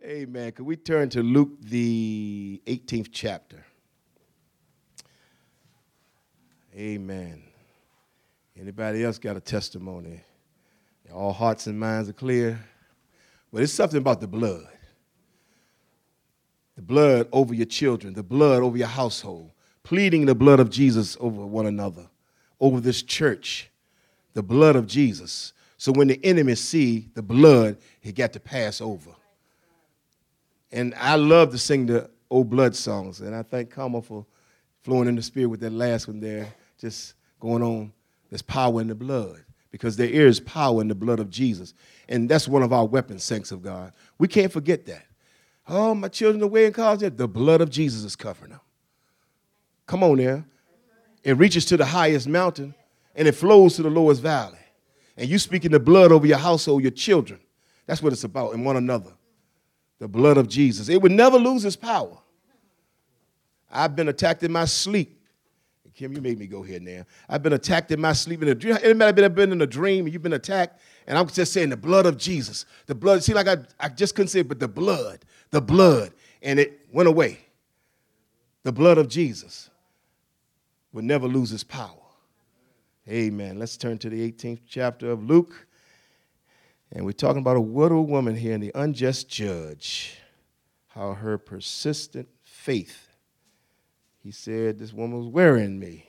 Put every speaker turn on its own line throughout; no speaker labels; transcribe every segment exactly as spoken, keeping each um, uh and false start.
Amen. Could we turn to Luke, the eighteenth chapter? Amen. Anybody else got a testimony? All hearts and minds are clear. But it's something about the blood. The blood over your children, the blood over your household, pleading the blood of Jesus over one another, over this church, the blood of Jesus. So when the enemy see the blood, he got to pass over. And I love to sing the old blood songs, and I thank Carmel for flowing in the spirit with that last one there, just going on. There's power in the blood, because there is power in the blood of Jesus. And that's one of our weapons, saints of God. We can't forget that. Oh, my children away in college, the blood of Jesus is covering them. Come on there. It reaches to the highest mountain, and it flows to the lowest valley. And you speaking the blood over your household, your children. That's what it's about, and one another. The blood of Jesus. It would never lose its power. I've been attacked in my sleep. Kim, you made me go here now. I've been attacked in my sleep. In a dream. Anybody been, been in a dream and you've been attacked? And I'm just saying the blood of Jesus. The blood. See, like I, I just couldn't say it, but the blood. The blood. And it went away. The blood of Jesus would never lose its power. Amen. Let's turn to the eighteenth chapter of Luke. And we're talking about a widow woman here and the unjust judge, how her persistent faith, he said, this woman was wearing me.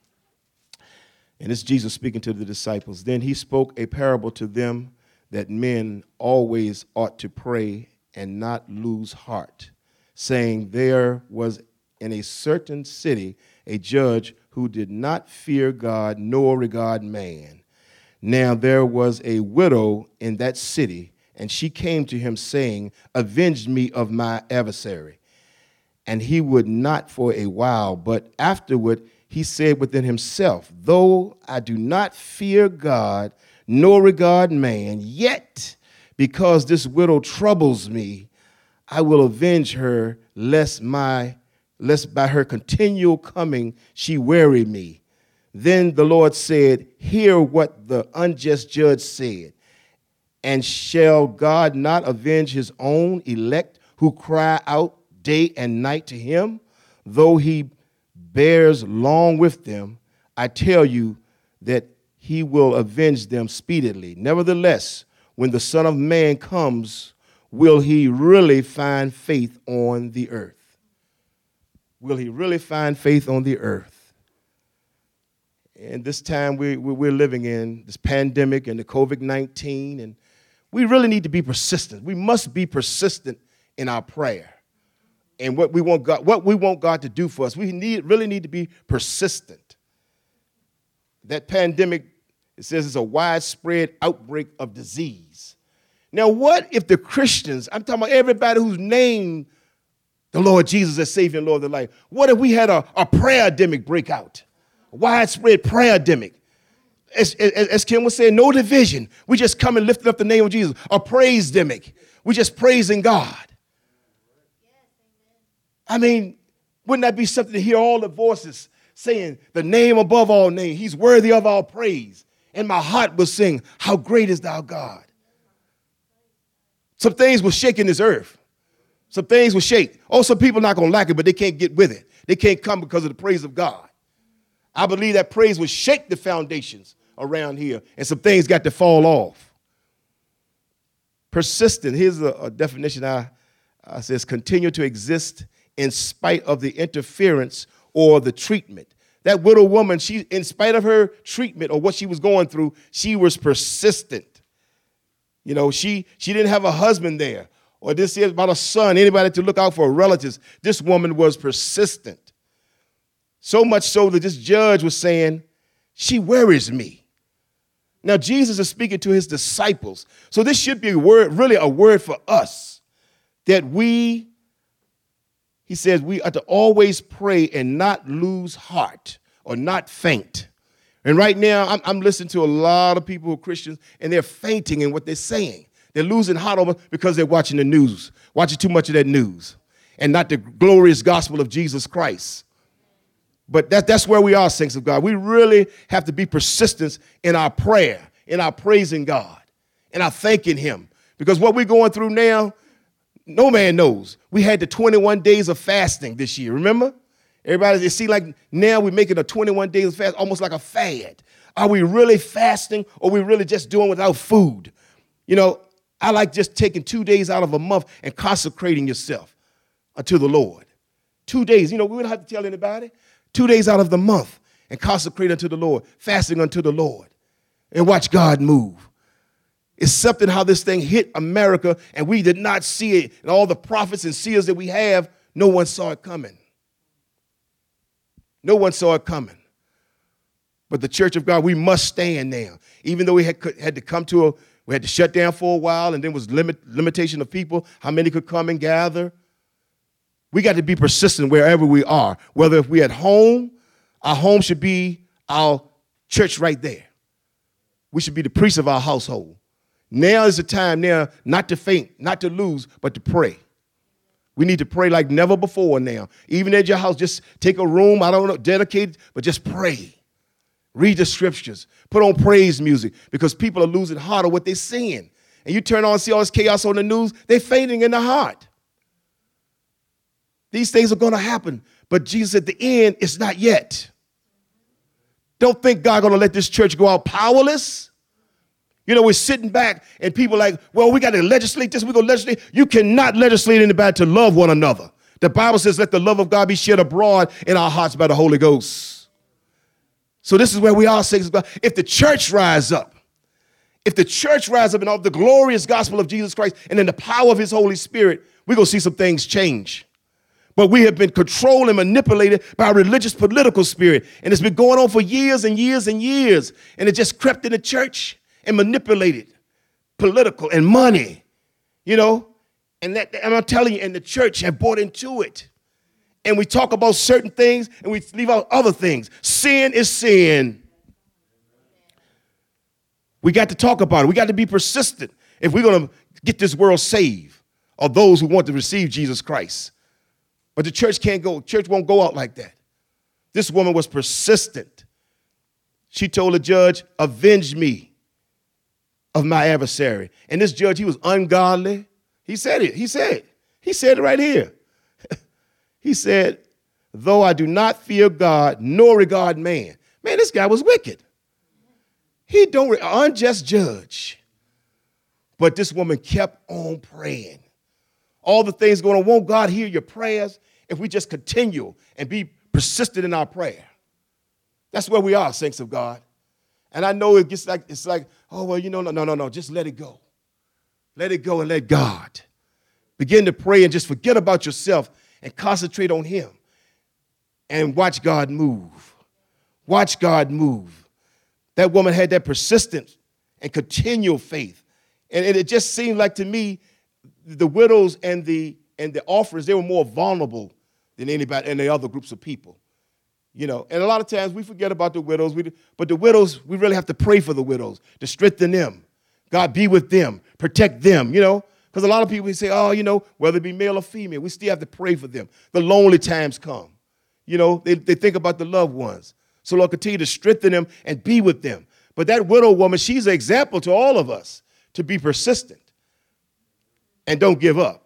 And it's Jesus speaking to the disciples. Then he spoke a parable to them that men always ought to pray and not lose heart, saying, there was in a certain city a judge who did not fear God nor regard man. Now there was a widow in that city, and she came to him, saying, avenge me of my adversary. And he would not for a while, but afterward he said within himself, though I do not fear God nor regard man, yet because this widow troubles me, I will avenge her, lest my lest by her continual coming she weary me. Then the Lord said, hear what the unjust judge said. And shall God not avenge his own elect who cry out day and night to him, though he bears long with them? I tell you that he will avenge them speedily. Nevertheless, when the Son of Man comes, will he really find faith on the earth? Will he really find faith on the earth? And this time we, we're living in, this pandemic and the covid nineteen, and we really need to be persistent. We must be persistent in our prayer and what we want God, what we want God to do for us. We need, really need to be persistent. That pandemic, it says it's a widespread outbreak of disease. Now, what if the Christians, I'm talking about everybody who's named the Lord Jesus as Savior and Lord of their life, what if we had a, a prayer-demic break out? Widespread prayer-demic. As, as, as Kim was saying, no division. We just come and lift up the name of Jesus. A praise-demic. We just praising God. I mean, wouldn't that be something to hear all the voices saying the name above all names? He's worthy of our praise. And my heart will sing, how great is thou God. Some things will shake in this earth. Some things will shake. Oh, some people are not going to like it, but they can't get with it. They can't come because of the praise of God. I believe that praise will shake the foundations around here, and some things got to fall off. Persistent, here's a, a definition I, I says, continue to exist in spite of the interference or the treatment. That widow woman, she, in spite of her treatment or what she was going through, she was persistent. You know, she, she didn't have a husband there, or this is about a son, anybody to look out for relatives. This woman was persistent. So much so that this judge was saying, she worries me. Now, Jesus is speaking to his disciples. So this should be a word, really a word for us, that we, he says, we are to always pray and not lose heart or not faint. And right now, I'm, I'm listening to a lot of people who are Christians, and they're fainting in what they're saying. They're losing heart over because they're watching the news, watching too much of that news, and not the glorious gospel of Jesus Christ. But that, that's where we are, saints of God. We really have to be persistent in our prayer, in our praising God, in our thanking him. Because what we're going through now, No man knows. We had the twenty-one days of fasting this year, remember? Everybody, it seems like now we're making a twenty-one days of fast, almost like a fad. Are we really fasting, or are we really just doing without food? You know, I like just taking two days out of a month and consecrating yourself unto the Lord. Two days, you know, we don't have to tell anybody. Two days out of the month and consecrate unto the Lord, fasting unto the Lord, and watch God move. It's something how this thing hit America, and we did not see it. And all the prophets and seers that we have, no one saw it coming. No one saw it coming. But the church of God, we must stand now. Even though we had, had to come to a, we had to shut down for a while, and there was limit, limitation of people, how many could come and gather. We got to be persistent wherever we are. Whether if we're at home, our home should be our church right there. We should be the priest of our household. Now is the time now not to faint, not to lose, but to pray. We need to pray like never before now. Even at your house, just take a room, I don't know, dedicate it, but just pray. Read the scriptures. Put on praise music, because people are losing heart of what they're seeing. And you turn on and see all this chaos on the news, they're fainting in the heart. These things are going to happen, but Jesus at the end, it's not yet. Don't think God's going to let this church go out powerless. You know, we're sitting back and people are like, well, we got to legislate this, we're going to legislate. You cannot legislate anybody to love one another. The Bible says, let the love of God be shed abroad in our hearts by the Holy Ghost. So this is where we are, saints of God. If the church rise up, if the church rise up in all the glorious gospel of Jesus Christ and in the power of his Holy Spirit, we're going to see some things change. But we have been controlled and manipulated by a religious political spirit. And it's been going on for years and years and years. And it just crept in the church and manipulated political and money, you know. And, that, and I'm telling you, and the church have bought into it. And we talk about certain things and we leave out other things. Sin is sin. We got to talk about it. We got to be persistent if we're going to get this world saved, or those who want to receive Jesus Christ. But the church can't go, church won't go out like that. This woman was persistent. She told the judge, avenge me of my adversary. And this judge, he was ungodly. He said it. He said it. He said it right here. He said, though I do not fear God nor regard man. Man, this guy was wicked. He don't, unjust judge. But this woman kept on praying. All the things going on, won't God hear your prayers if we just continue and be persistent in our prayer? That's where we are, saints of God. And I know it gets like, it's like, oh, well, you know, no, no, no, no, just let it go. Let it go and let God. Begin to pray and just forget about yourself and concentrate on him. And watch God move. Watch God move. That woman had that persistent and continual faith. And it just seemed like to me, the widows and the and the orphans, they were more vulnerable than anybody, any other groups of people. You know, and a lot of times we forget about the widows, we, but the widows, we really have to pray for the widows, to strengthen them. God be with them, protect them, you know, because a lot of people say, oh, you know, whether it be male or female, we still have to pray for them. The lonely times come. You know, they, they think about the loved ones. So Lord, continue to strengthen them and be with them. But that widow woman, she's an example to all of us to be persistent and don't give up.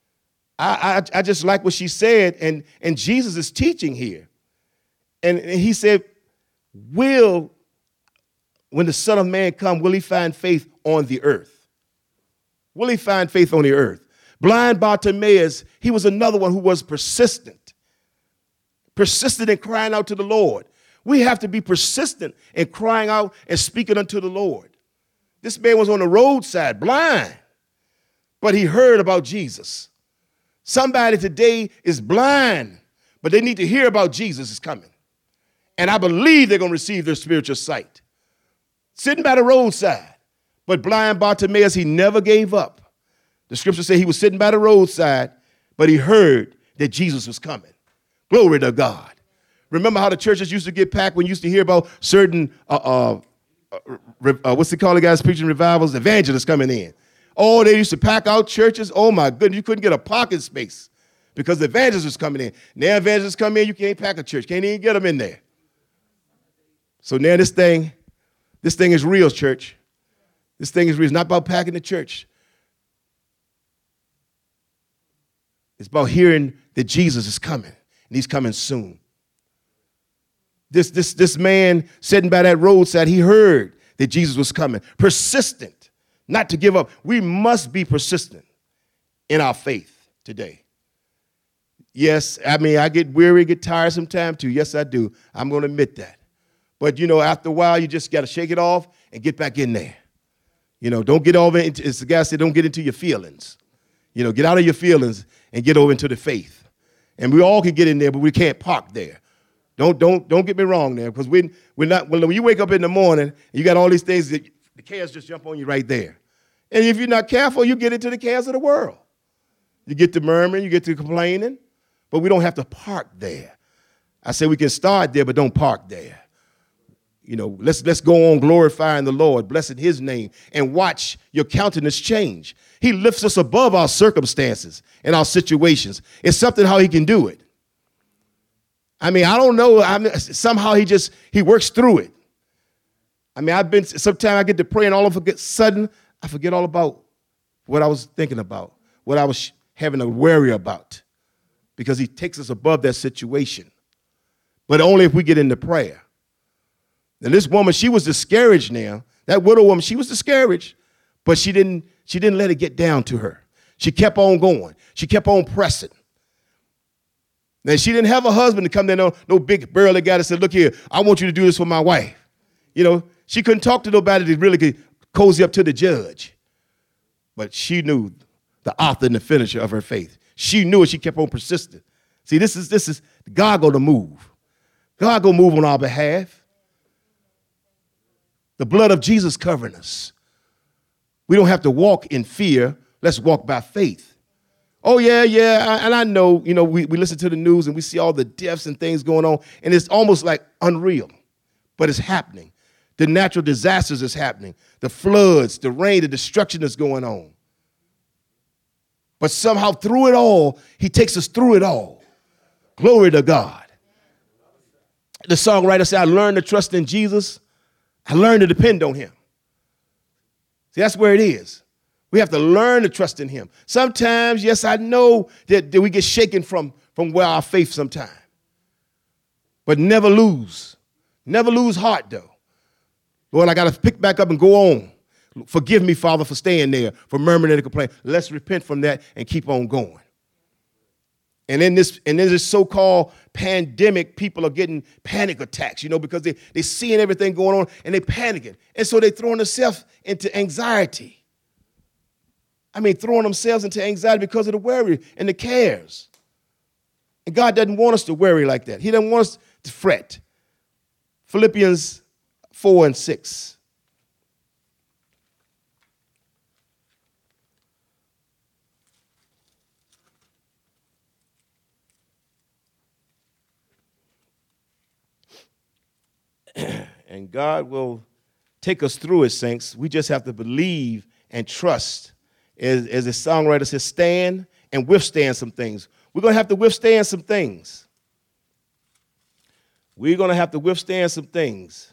I, I, I just like what she said, and, and Jesus is teaching here. And, and he said, will, when the Son of Man come, will he find faith on the earth? Will he find faith on the earth? Blind Bartimaeus, he was another one who was persistent. Persistent in crying out to the Lord. We have to be persistent in crying out and speaking unto the Lord. This man was on the roadside, blind, but he heard about Jesus. Somebody today is blind, but they need to hear about Jesus is coming. And I believe they're going to receive their spiritual sight. Sitting by the roadside, but blind Bartimaeus, he never gave up. The scripture says he was sitting by the roadside, but he heard that Jesus was coming. Glory to God. Remember how the churches used to get packed when you used to hear about certain, uh, uh, uh, what's it called, the guys preaching revivals, evangelists coming in. Oh, they used to pack out churches. Oh, my goodness, you couldn't get a pocket space because the evangelists was coming in. Now evangelists come in, you can't pack a church. Can't even get them in there. So now this thing, this thing is real, church. This thing is real. It's not about packing the church. It's about hearing that Jesus is coming, and he's coming soon. This, this, this man sitting by that roadside, he heard that Jesus was coming. Persistent, not to give up. We must be persistent in our faith today. Yes, I mean, I get weary, get tired sometimes too. Yes, I do. I'm going to admit that. But, you know, after a while, you just got to shake it off and get back in there. You know, don't get over into, as the guy said, don't get into your feelings. You know, get out of your feelings and get over into the faith. And we all can get in there, but we can't park there. Don't don't don't get me wrong there, because we we're not. When you wake up in the morning, and you got all these things that the cares just jump on you right there. And if you're not careful, you get into the cares of the world. You get to murmuring, you get to complaining, but we don't have to park there. I say we can start there, but don't park there. You know, let's let's go on glorifying the Lord, blessing his name, and watch your countenance change. He lifts us above our circumstances and our situations. It's something how he can do it. I mean, I don't know. I mean, somehow he just, he works through it. I mean, I've been, sometimes I get to pray and all of a sudden, I forget all about what I was thinking about, what I was having to worry about, because he takes us above that situation. But only if we get into prayer. And this woman, she was discouraged now. That widow woman, she was discouraged, but she didn't, she didn't let it get down to her. She kept on going. She kept on pressing. Now, she didn't have a husband to come there, no, no big burly guy that said, look here, I want you to do this for my wife. You know, she couldn't talk to nobody that really could cozy up to the judge. But she knew the author and the finisher of her faith. She knew it. She kept on persisting. See, this is, this is God going to move. God going to move on our behalf. The blood of Jesus covering us. We don't have to walk in fear. Let's walk by faith. Oh, yeah, yeah, and I know, you know, we, we listen to the news and we see all the deaths and things going on, and it's almost like unreal, but it's happening. The natural disasters is happening. The floods, the rain, the destruction is going on. But somehow through it all, he takes us through it all. Glory to God. The songwriter said, I learned to trust in Jesus. I learned to depend on him. See, that's where it is. We have to learn to trust in him. Sometimes, yes, I know that, that we get shaken from, from where our faith sometimes. But never lose. Never lose heart, though. Lord, I got to pick back up and go on. Forgive me, Father, for staying there, for murmuring and complaining. Let's repent from that and keep on going. And in this, and in this so-called pandemic, people are getting panic attacks, you know, because they, they're seeing everything going on and they're panicking. And so they're throwing themselves into anxiety. I mean, throwing themselves into anxiety because of the worry and the cares. And God doesn't want us to worry like that. He doesn't want us to fret. Philippians four and six. And God will take us through it, saints. We just have to believe and trust. As, as the songwriter says, stand and withstand some things. We're going to have to withstand some things. We're going to have to withstand some things.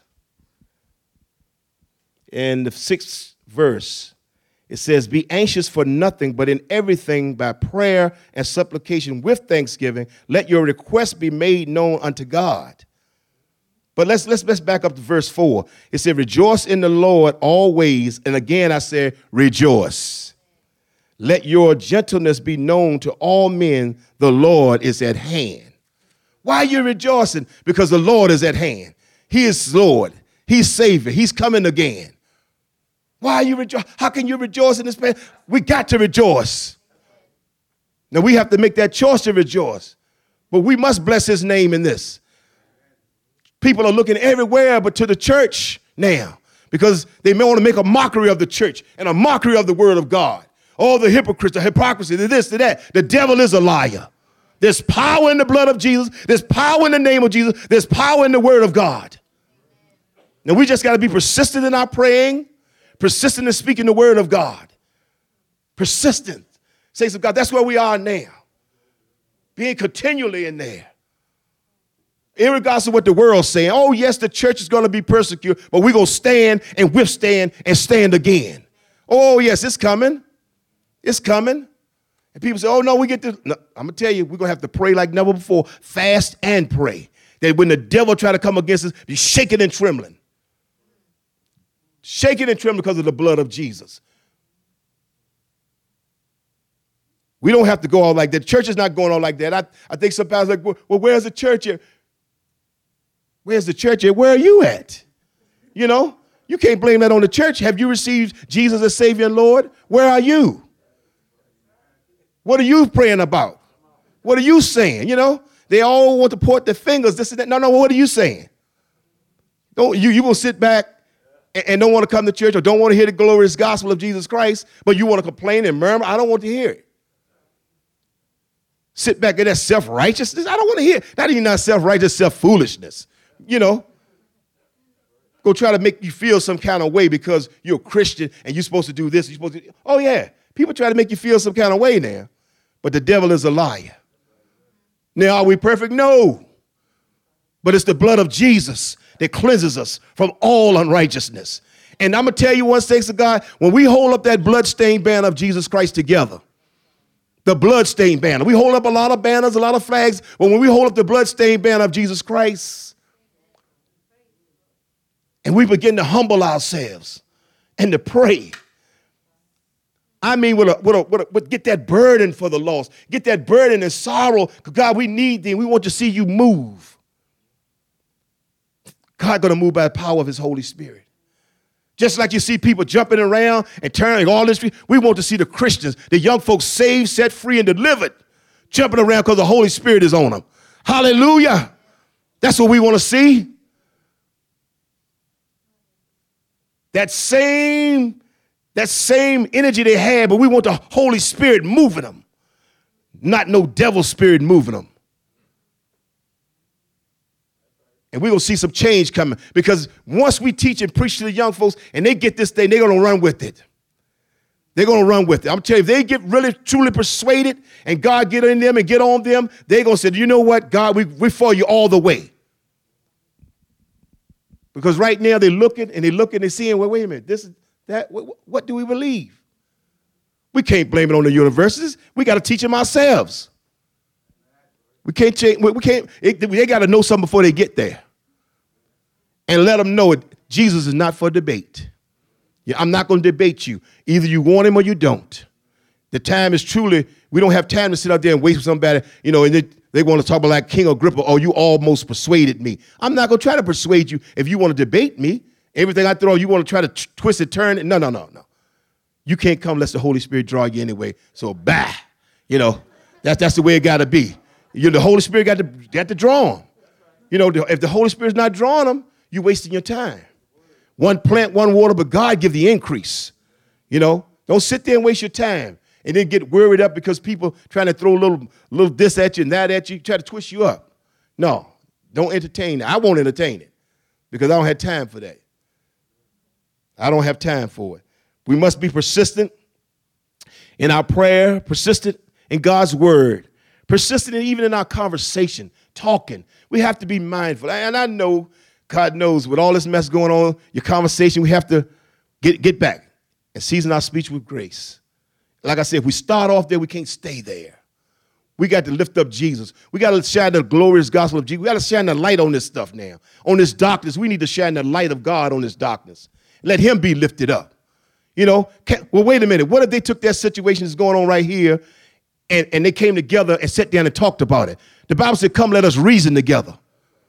In the sixth verse, it says, be anxious for nothing, but in everything by prayer and supplication with thanksgiving, let your requests be made known unto God. But let's, let's, let's back up to verse four. It said, rejoice in the Lord always. And again, I said, rejoice. Let your gentleness be known to all men. The Lord is at hand. Why are you rejoicing? Because the Lord is at hand. He is Lord. He's Savior. He's coming again. Why are you rejoicing? How can you rejoice in this pain? We got to rejoice. Now, we have to make that choice to rejoice. But we must bless his name in this. People are looking everywhere but to the church now because they may want to make a mockery of the church and a mockery of the word of God. All the hypocrites, the hypocrisy, the this, the that. The devil is a liar. There's power in the blood of Jesus. There's power in the name of Jesus. There's power in the word of God. Now, we just got to be persistent in our praying, persistent in speaking the word of God. Persistent. Saints of God, that's where we are now. Being continually in there. Irregardless of what the world's saying, oh, yes, the church is going to be persecuted, but we're going to stand and withstand and stand again. Oh, yes, it's coming. It's coming. And people say, oh, no, we get this. No, I'm going to tell you, we're going to have to pray like never before, fast and pray. That when the devil try to come against us, be shaking and trembling. Shaking and trembling because of the blood of Jesus. We don't have to go all like that. The church is not going all like that. I, I think sometimes like, well, well, where's the church at? Where's the church at? Where are you at? You know, you can't blame that on the church. Have you received Jesus as Savior and Lord? Where are you? What are you praying about? What are you saying? You know, they all want to point their fingers, this and that. No, no, what are you saying? Don't you, you will sit back and, and don't want to come to church or don't want to hear the glorious gospel of Jesus Christ, but you want to complain and murmur? I don't want to hear it. Sit back and that self-righteousness. I don't want to hear it. Not even not self-righteous, self-foolishness. You know, go try to make you feel some kind of way because you're a Christian and you're supposed to do this. You're supposed to. Oh, yeah. People try to make you feel some kind of way now. But the devil is a liar. Now, are we perfect? No. But it's the blood of Jesus that cleanses us from all unrighteousness. And I'm going to tell you one thanks to God, when we hold up that bloodstained banner of Jesus Christ together, the bloodstained banner, we hold up a lot of banners, a lot of flags, but when we hold up the bloodstained banner of Jesus Christ, and we begin to humble ourselves and to pray, I mean, with a, with a, with a, with get that burden for the lost. Get that burden and sorrow. God, we need thee. We want to see you move. God going to move by the power of his Holy Spirit. Just like you see people jumping around and turning all this. We want to see the Christians, the young folks saved, set free, and delivered, jumping around because the Holy Spirit is on them. Hallelujah. That's what we want to see. That same That same energy they had, but we want the Holy Spirit moving them, not no devil spirit moving them. And we're going to see some change coming because once we teach and preach to the young folks and they get this thing, they're going to run with it. They're going to run with it. I'm telling you, if they get really, truly persuaded and God get in them and get on them, they're going to say, you know what, God, we, we for you all the way. Because right now they're looking and they're looking and seeing, well, wait a minute, this is, That what, what do we believe? We can't blame it on the universities. We got to teach them ourselves. We can't change. We can't. It, they got to know something before they get there, and let them know it. Jesus is not for debate. Yeah, I'm not going to debate you. Either you want him or you don't. The time is truly. We don't have time to sit out there and wait for somebody. You know, and they, they want to talk about like King Agrippa. Oh, you almost persuaded me. I'm not going to try to persuade you if you want to debate me. Everything I throw, you want to try to t- twist it, turn it. No, no, no, no. You can't come unless the Holy Spirit draw you anyway. So, bah, you know, that's that's the way it got to be. You know, the Holy Spirit got to got to draw them. You know, if the Holy Spirit's not drawing them, you're wasting your time. One plant, one water, but God give the increase. You know, don't sit there and waste your time and then get worried up because people trying to throw a little, little this at you and that at you, try to twist you up. No, don't entertain it. I won't entertain it because I don't have time for that. I don't have time for it. We must be persistent in our prayer, persistent in God's word, persistent even in our conversation, talking. We have to be mindful. And I know, God knows, with all this mess going on, your conversation, we have to get, get back and season our speech with grace. Like I said, if we start off there, we can't stay there. We got to lift up Jesus. We got to shine the glorious gospel of Jesus. We got to shine the light on this stuff now. On this darkness, we need to shine the light of God on this darkness. Let him be lifted up. You know, can, well, wait a minute. What if they took that situation that's going on right here and, and they came together and sat down and talked about it? The Bible said, come, let us reason together.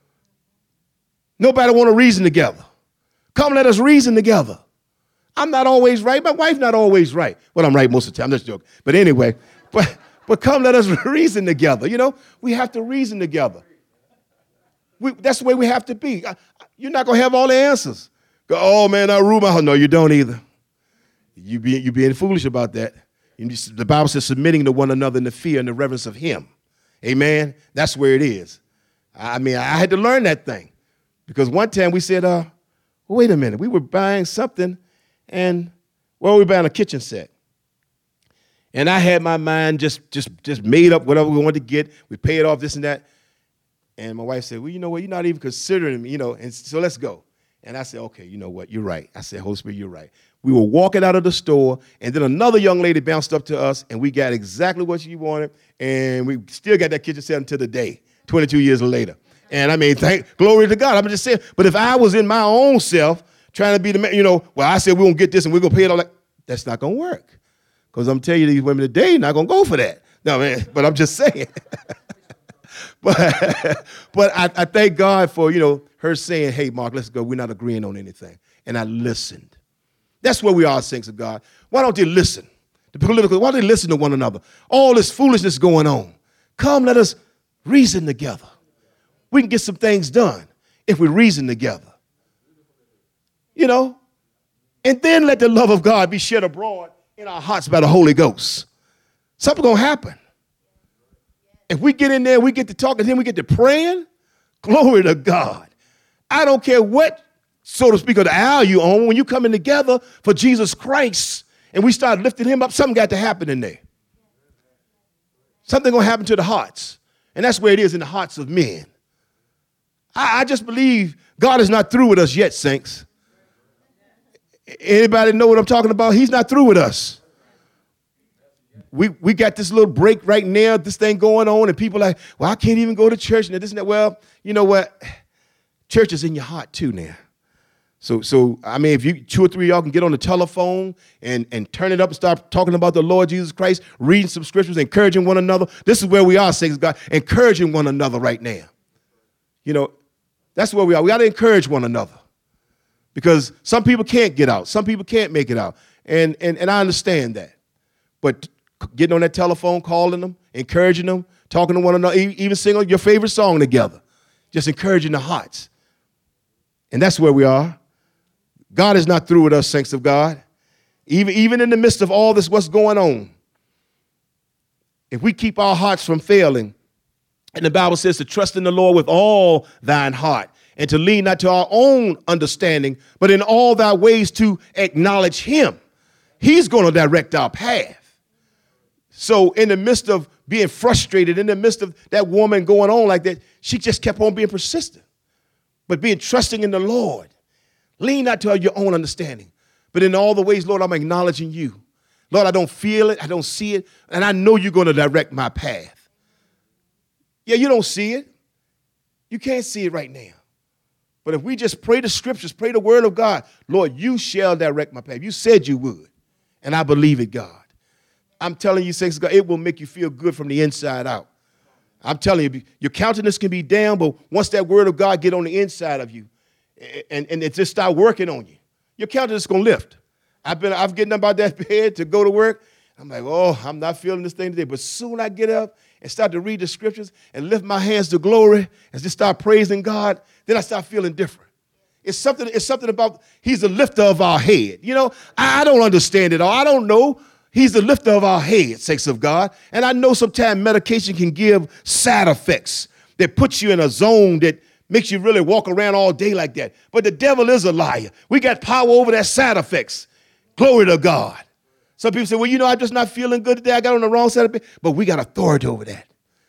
Nobody want to reason together. Come, let us reason together. I'm not always right. My wife's not always right. Well, I'm right most of the time. I'm just joking. But anyway, but, but come, let us reason together. You know, we have to reason together. We, that's the way we have to be. You're not going to have all the answers. Go, oh, man, I rule my house. No, you don't either. You be, you being foolish about that. You, the Bible says submitting to one another in the fear and the reverence of him. Amen? That's where it is. I mean, I had to learn that thing. Because one time we said, uh, well, wait a minute. We were buying something, and, well, we were buying a kitchen set. And I had my mind just, just, just made up whatever we wanted to get. We paid off this and that. And my wife said, well, you know what? You're not even considering me, you know, and so let's go. And I said, okay, you know what? You're right. I said, Holy Spirit, you're right. We were walking out of the store, and then another young lady bounced up to us, and we got exactly what she wanted, and we still got that kitchen set until the day, twenty-two years later. And I mean, thank glory to God. I'm just saying, but if I was in my own self trying to be the man, you know, well, I said we're going to get this and we're going to pay it all, like, that's not going to work. Because I'm telling you, these women today not going to go for that. No, man, but I'm just saying. but but I, I thank God for, you know, her saying, hey, Mark, let's go. We're not agreeing on anything. And I listened. That's where we are, saints of God. Why don't they listen? The political, why don't they listen to one another? All this foolishness going on. Come, let us reason together. We can get some things done if we reason together. You know? And then let the love of God be shed abroad in our hearts by the Holy Ghost. Something's going to happen. If we get in there, we get to talking, then we get to praying, glory to God. I don't care what, so to speak, of the aisle you on, when you coming together for Jesus Christ and we start lifting him up, something got to happen in there. Something going to happen to the hearts. And that's where it is in the hearts of men. I, I just believe God is not through with us yet, saints. Anybody know what I'm talking about? He's not through with us. We we got this little break right now, this thing going on, and people are like, well, I can't even go to church and this and that. Well, you know what? Church is in your heart too now. So, so I mean, if you two or three of y'all can get on the telephone and, and turn it up and start talking about the Lord Jesus Christ, reading some scriptures, encouraging one another. This is where we are, saints of God, encouraging one another right now. You know, that's where we are. We got to encourage one another because some people can't get out. Some people can't make it out. And, and, and I understand that. But getting on that telephone, calling them, encouraging them, talking to one another, even singing your favorite song together, just encouraging the hearts. And that's where we are. God is not through with us, saints of God. Even, even in the midst of all this, what's going on, if we keep our hearts from failing, and the Bible says to trust in the Lord with all thine heart and to lean not to our own understanding, but in all thy ways to acknowledge him. He's going to direct our path. So in the midst of being frustrated, in the midst of that woman going on like that, she just kept on being persistent, but being trusting in the Lord. Lean not to your own understanding, but in all the ways, Lord, I'm acknowledging you. Lord, I don't feel it, I don't see it, and I know you're going to direct my path. Yeah, you don't see it. You can't see it right now. But if we just pray the scriptures, pray the word of God, Lord, you shall direct my path. You said you would, and I believe it, God. I'm telling you, saints of God, it will make you feel good from the inside out. I'm telling you, your countenance can be down, but once that word of God get on the inside of you and, and it just start working on you, your countenance is going to lift. I've been, I've getting up out that bed to go to work. I'm like, oh, I'm not feeling this thing today. But soon I get up and start to read the scriptures and lift my hands to glory and just start praising God, then I start feeling different. It's something, it's something about, he's the lifter of our head. You know, I, I don't understand it all. I don't know. He's the lifter of our head, saints of God. And I know sometimes medication can give side effects that puts you in a zone that makes you really walk around all day like that. But the devil is a liar. We got power over that side effects. Glory to God. Some people say, well, you know, I'm just not feeling good today. I got on the wrong side of it. But we got authority over that.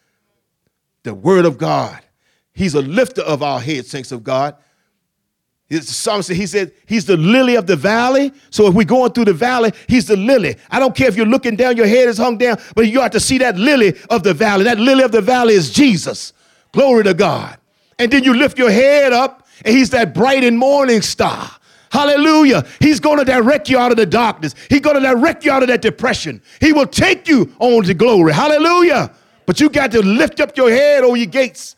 The word of God. He's a lifter of our head, saints of God. The psalmist said, he said, he's the lily of the valley. So if we're going through the valley, he's the lily. I don't care if you're looking down, your head is hung down, but you have to see that lily of the valley. That lily of the valley is Jesus. Glory to God. And then you lift your head up, and he's that bright and morning star. Hallelujah. He's going to direct you out of the darkness. He's going to direct you out of that depression. He will take you on to glory. Hallelujah. But you got to lift up your head over your gates.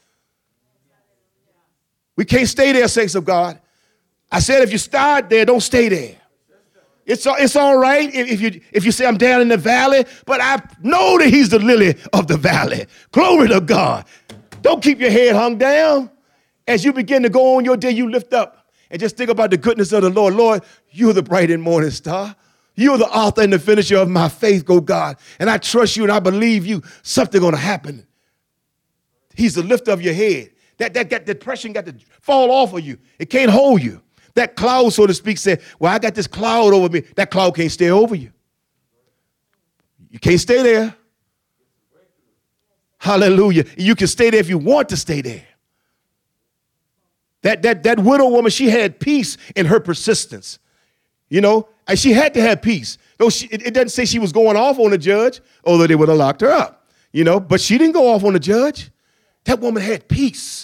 We can't stay there, saints of God. I said, if you start there, don't stay there. It's, it's all right if, if you if you say I'm down in the valley, but I know that he's the lily of the valley. Glory to God. Don't keep your head hung down. As you begin to go on your day, you lift up and just think about the goodness of the Lord. Lord, you're the bright and morning star. You're the author and the finisher of my faith, go God. And I trust you and I believe you. Something's going to happen. He's the lifter of your head. That, that, that depression got to fall off of you. It can't hold you. That cloud, so to speak, said, well, I got this cloud over me. That cloud can't stay over you. You can't stay there. Hallelujah. You can stay there if you want to stay there. That, that, that widow woman, she had peace in her persistence. You know, and she had to have peace. Though she, it, it doesn't say she was going off on the judge, although they would have locked her up. You know, but she didn't go off on the judge. That woman had peace.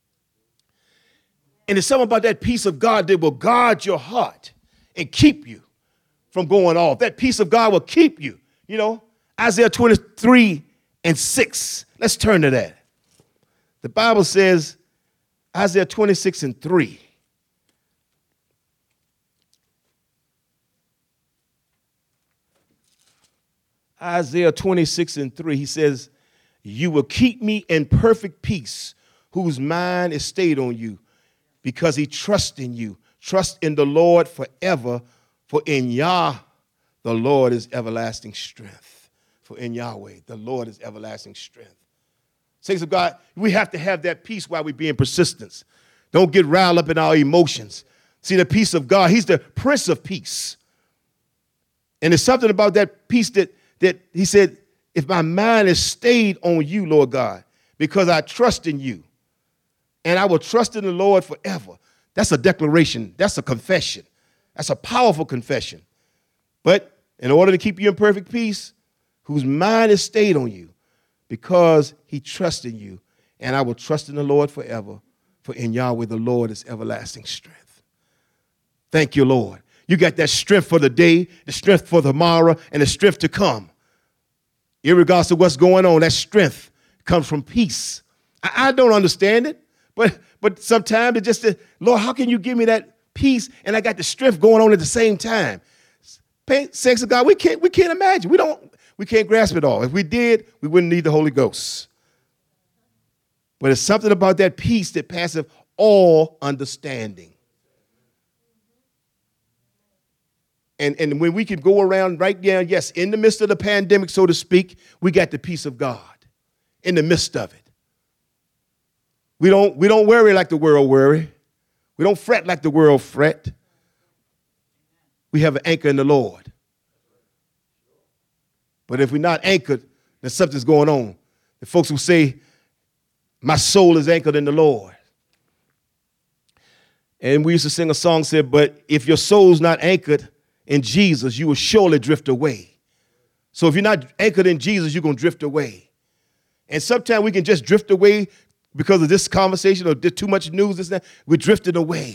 And there's something about that peace of God that will guard your heart and keep you from going off. That peace of God will keep you. You know, Isaiah twenty-three and six. Let's turn to that. The Bible says, Isaiah twenty-six and three. Isaiah twenty-six and three, he says, you will keep me in perfect peace, whose mind is stayed on you, because he trusts in you. Trust in the Lord forever, for in Yah, the Lord is everlasting strength. For in Yahweh, the Lord is everlasting strength. Saints of God, we have to have that peace while we're being persistent. Don't get riled up in our emotions. See, the peace of God, he's the Prince of Peace. And there's something about that peace that, that he said, if my mind is stayed on you, Lord God, because I trust in you, and I will trust in the Lord forever. That's a declaration. That's a confession. That's a powerful confession. But in order to keep you in perfect peace, whose mind is stayed on you, because he trusts in you, and I will trust in the Lord forever, for in Yahweh the Lord is everlasting strength. Thank you, Lord. You got that strength for the day, the strength for tomorrow, and the strength to come. Irregardless of what's going on, that strength comes from peace. I, I don't understand it, but but sometimes it's just, the, Lord, how can you give me that peace and I got the strength going on at the same time? Saints of God, we can't we can't imagine. We don't we can't grasp it all. If we did, we wouldn't need the Holy Ghost. But it's something about that peace that passeth all understanding. And, and when we can go around right now, yes, in the midst of the pandemic, so to speak, we got the peace of God in the midst of it. We don't, we don't worry like the world worry. We don't fret like the world fret. We have an anchor in the Lord. But if we're not anchored, then something's going on. The folks who say, my soul is anchored in the Lord. And we used to sing a song said, but if your soul's not anchored in Jesus, you will surely drift away. So if you're not anchored in Jesus, you're going to drift away. And sometimes we can just drift away because of this conversation or too much news. This, that. We're drifting away.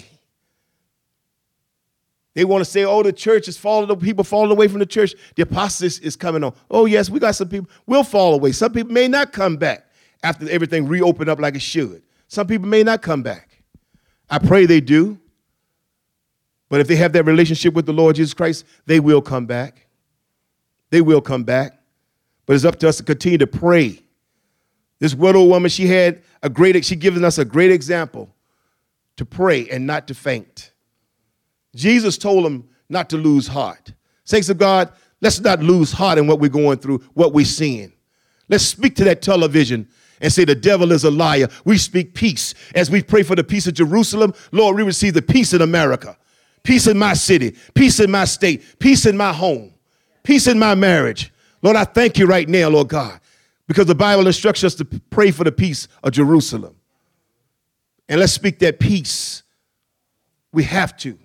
They want to say, oh, the church is falling, people falling away from the church. The apostasy is coming on. Oh, yes, we got some people will fall away. Some people may not come back after everything reopened up like it should. Some people may not come back. I pray they do. But if they have that relationship with the Lord Jesus Christ, they will come back. They will come back. But it's up to us to continue to pray. This widow woman, she had a great, she given us a great example to pray and not to faint. Jesus told them not to lose heart. Saints of God, let's not lose heart in what we're going through, what we're seeing. Let's speak to that television and say the devil is a liar. We speak peace. As we pray for the peace of Jerusalem, Lord, we receive the peace in America. Peace in my city, peace in my state, peace in my home, peace in my marriage. Lord, I thank you right now, Lord God, because the Bible instructs us to pray for the peace of Jerusalem. And let's speak that peace. We have to.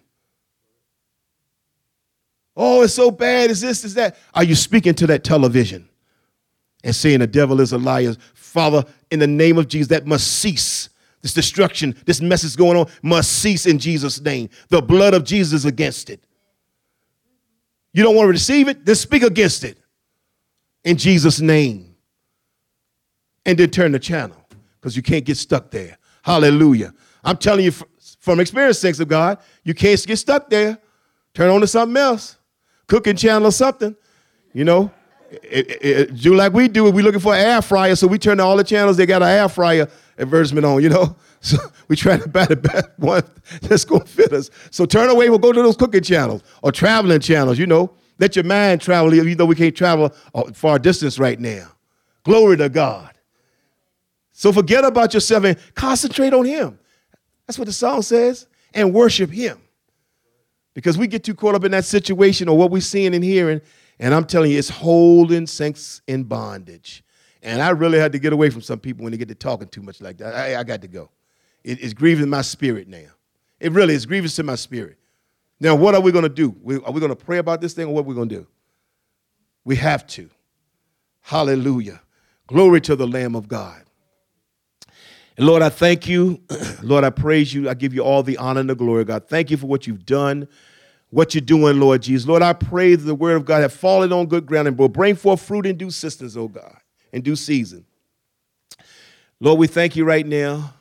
Oh, it's so bad. Is this, is that? Are you speaking to that television and saying the devil is a liar? Father, in the name of Jesus, that must cease. This destruction, this message going on must cease in Jesus' name. The blood of Jesus is against it. You don't want to receive it? Then speak against it in Jesus' name. And then turn the channel because you can't get stuck there. Hallelujah. I'm telling you from experience, saints of God, you can't get stuck there. Turn on to something else. Cooking channel or something, you know. It, it, it, do like we do. We're looking for an air fryer, so we turn to all the channels. They got an air fryer advertisement on, you know. So we try to buy the best one that's going to fit us. So turn away. We'll go to those cooking channels or traveling channels, you know. Let your mind travel, even though we can't travel a far distance right now. Glory to God. So forget about yourself and concentrate on him. That's what the song says. And worship him. Because we get too caught up in that situation or what we're seeing and hearing. And I'm telling you, it's holding saints in bondage. And I really had to get away from some people when they get to talking too much like that. I, I got to go. It is grieving my spirit now. It really is grievous to my spirit. Now, what are we going to do? We, are we going to pray about this thing, or what are we going to do? We have to. Hallelujah. Glory to the Lamb of God. And Lord, I thank you. Lord, I praise you. I give you all the honor and the glory, God. Thank you for what you've done, what you're doing, Lord Jesus. Lord, I pray that the word of God have fallen on good ground and will bring forth fruit in due season, oh God, in due season. Lord, we thank you right now.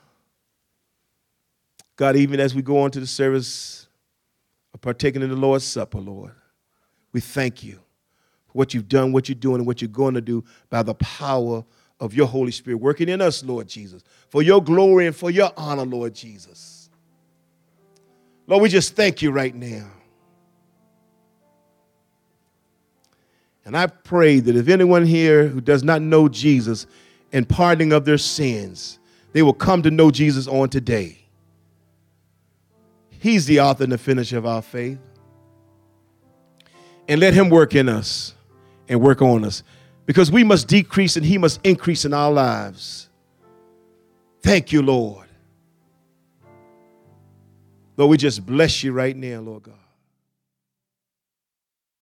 God, even as we go on to the service of partaking in the Lord's Supper, Lord, we thank you for what you've done, what you're doing, and what you're going to do by the power of your Holy Spirit working in us, Lord Jesus, for your glory and for your honor, Lord Jesus. Lord, we just thank you right now. And I pray that if anyone here who does not know Jesus and pardoning of their sins, they will come to know Jesus on today. He's the author and the finisher of our faith. And let him work in us and work on us, because we must decrease and he must increase in our lives. Thank you, Lord. Lord, we just bless you right now, Lord God.